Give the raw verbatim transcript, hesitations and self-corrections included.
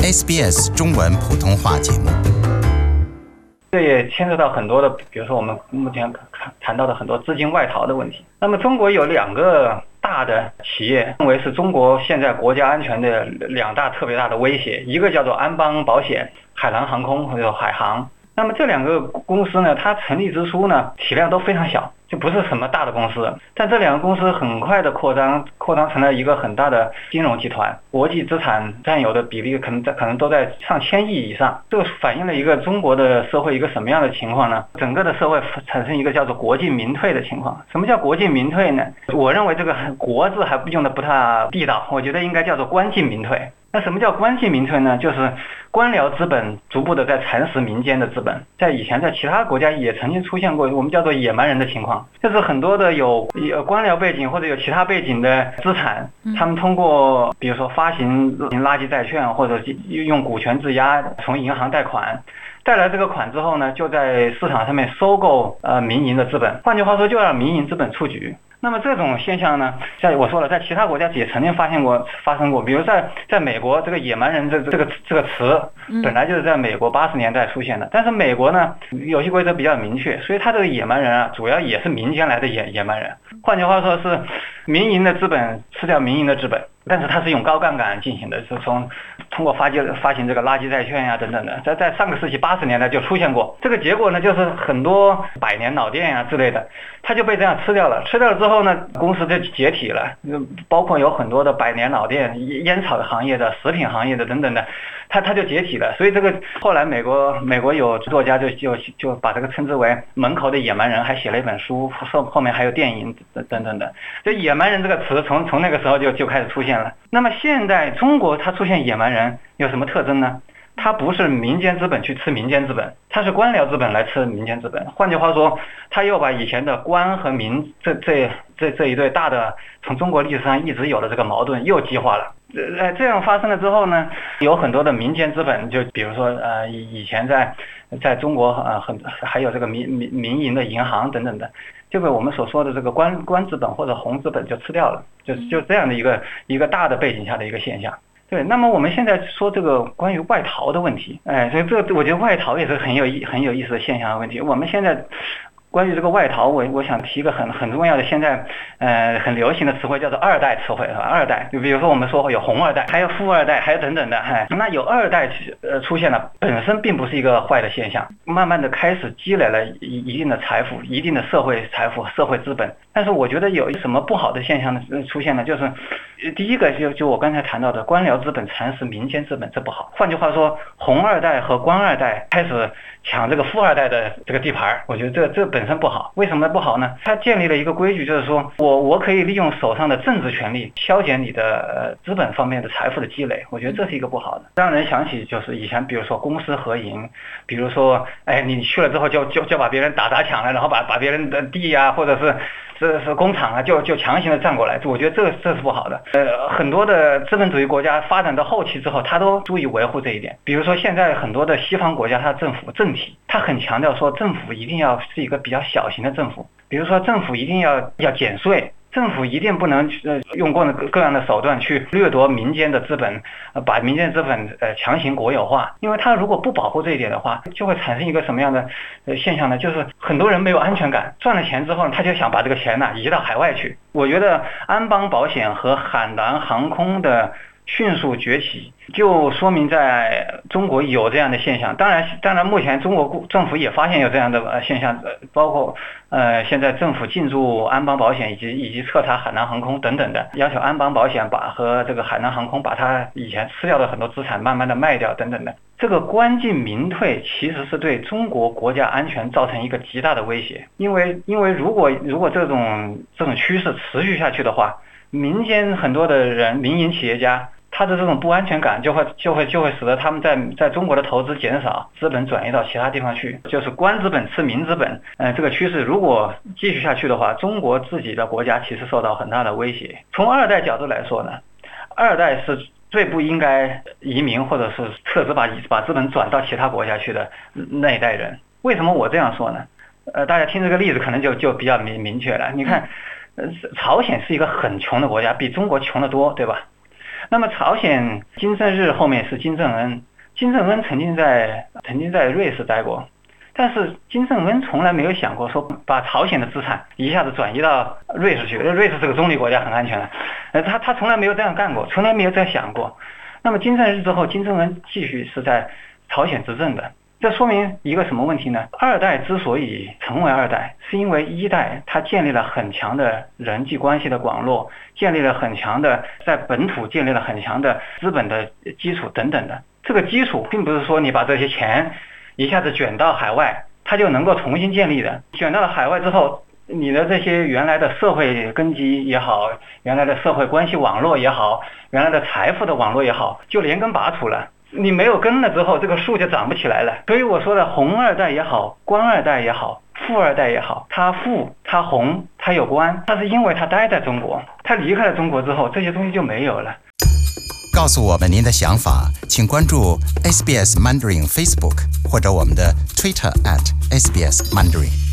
S B S 中文普通话节目。 这也牵涉到很多的，比如说我们目前谈到的很多资金外逃的问题。那么中国有两个大的企业，认为是中国现在国家安全的两大特别大的威胁，一个叫做安邦保险、海南航空或者海航。那么这两个公司呢，它成立之初呢，体量都非常小，就不是什么大的公司。但这两个公司很快的扩张，扩张成了一个很大的金融集团，国际资产占有的比例可能在可能都在上千亿以上。这个反映了一个中国的社会一个什么样的情况呢？整个的社会产生一个叫做国进民退的情况。什么叫国进民退呢？我认为这个国字还用的不太地道，我觉得应该叫做官进民退。那什么叫官进民退呢？就是官僚资本逐步的在蚕食民间的资本。在以前在其他国家也曾经出现过我们叫做野蛮人的情况，就是很多的有有官僚背景或者有其他背景的资产，他们通过比如说发行垃圾债券或者用股权质押从银行贷款，贷来这个款之后呢，就在市场上面收购呃民营的资本，换句话说就让民营资本出局。那么这种现象呢，在我说了，在其他国家也曾经发现过发生过，比如在在美国，这个野蛮人这这个这个词本来就是在美国八十年代出现的，但是美国呢游戏规则比较明确，所以他这个野蛮人啊，主要也是民间来的野野蛮人，换句话说是民营的资本吃掉民营的资本，但是它是用高杠杆进行的，是从通过发行发行这个垃圾债券呀、啊、等等的，在在上个世纪八十年代就出现过。这个结果呢，就是很多百年老店呀、啊、之类的，它就被这样吃掉了。吃掉了之后呢，公司就解体了，包括有很多的百年老店、烟草行业的、食品行业的等等的，它它就解体了。所以这个后来美国美国有作家就就就把这个称之为门口的野蛮人，还写了一本书，后后面还有电影等等的。就野蛮人这个词从从那个时候就就开始出现了。那么现在中国它出现野蛮人有什么特征呢？它不是民间资本去吃民间资本，它是官僚资本来吃民间资本。换句话说，它又把以前的官和民这这这这一对大的从中国历史上一直有的这个矛盾又激化了。呃，这样发生了之后呢，有很多的民间资本，就比如说呃以前在在中国呃很还有这个民民民营的银行等等的，就被我们所说的这个官官资本或者红资本就吃掉了，就就这样的一个一个大的背景下的一个现象。对，那么我们现在说这个关于外逃的问题，哎，所以这个我觉得外逃也是很有意很有意思的现象的问题。我们现在关于这个外逃，我我想提一个很很重要的，现在呃很流行的词汇叫做二代词汇，是吧？二代，就比如说我们说有红二代，还有富二代，还有等等的，哎，那有二代呃出现了，本身并不是一个坏的现象，慢慢的开始积累了一一定的财富，一定的社会财富、社会资本。但是我觉得有什么不好的现象呢出现呢？就是第一个就就我刚才谈到的官僚资本蚕食民间资本，这不好。换句话说，红二代和官二代开始抢这个富二代的这个地盘，我觉得这这本身不好。为什么不好呢？它建立了一个规矩，就是说我我可以利用手上的政治权力消减你的呃资本方面的财富的积累，我觉得这是一个不好的。让人想起就是以前比如说公私合营，比如说哎你去了之后就就就把别人打砸抢了，然后把把别人的地呀、啊、或者是这是工厂啊，就就强行的占过来，我觉得这这是不好的。呃，很多的资本主义国家发展到后期之后，他都注意维护这一点。比如说现在很多的西方国家，它政府政体，它很强调说政府一定要是一个比较小型的政府，比如说政府一定要要减税。政府一定不能呃用各各样的手段去掠夺民间的资本，呃把民间资本呃强行国有化，因为他如果不保护这一点的话，就会产生一个什么样的呃现象呢？就是很多人没有安全感，赚了钱之后他就想把这个钱呢、啊、移到海外去。我觉得安邦保险和海南航空的迅速崛起，就说明在中国有这样的现象。当然，当然，目前中国政府也发现有这样的现象，包括呃，现在政府进驻安邦保险以及以及彻查海南航空等等的，要求安邦保险把和这个海南航空把它以前吃掉的很多资产慢慢的卖掉等等的。这个官进民退其实是对中国国家安全造成一个极大的威胁，因为因为如果如果这种这种趋势持续下去的话，民间很多的人，民营企业家。他的这种不安全感就会就会就会使得他们在在中国的投资减少，资本转移到其他地方去，就是官资本吃民资本。呃，这个趋势如果继续下去的话，中国自己的国家其实受到很大的威胁。从二代角度来说呢，二代是最不应该移民或者是撤资把把资本转到其他国家去的那一代人。为什么我这样说呢？呃，大家听这个例子可能就就比较明明确了。你看，呃，朝鲜是一个很穷的国家，比中国穷得多，对吧？ 那么朝鲜金正日后面是金正恩，金正恩曾经在曾经在瑞士待过，但是金正恩从来没有想过说把朝鲜的资产一下子转移到瑞士去，瑞士是个中立国家，很安全的，呃，他他从来没有这样干过，从来没有这样想过。那么金正日之后，金正恩继续是在朝鲜执政的，这说明一个什么问题呢？二代之所以成为二代，是因为一代他建立了很强的人际关系的网络，建立了很强的在本土建立了很强的资本的基础等等的。这个基础并不是说你把这些钱一下子卷到海外，它就能够重新建立的。卷到了海外之后，你的这些原来的社会根基也好，原来的社会关系网络也好，原来的财富的网络也好，就连根拔除了。你没有根了之后，这个树就长不起来了。所以我说的红二代也好，官二代也好，富二代也好，他富他红他有官，他是因为他待在中国，他离开了中国之后，这些东西就没有了。 告诉我们您的想法，请关注 S B S Mandarin Facebook 或者我们的 Twitter at S B S Mandarin。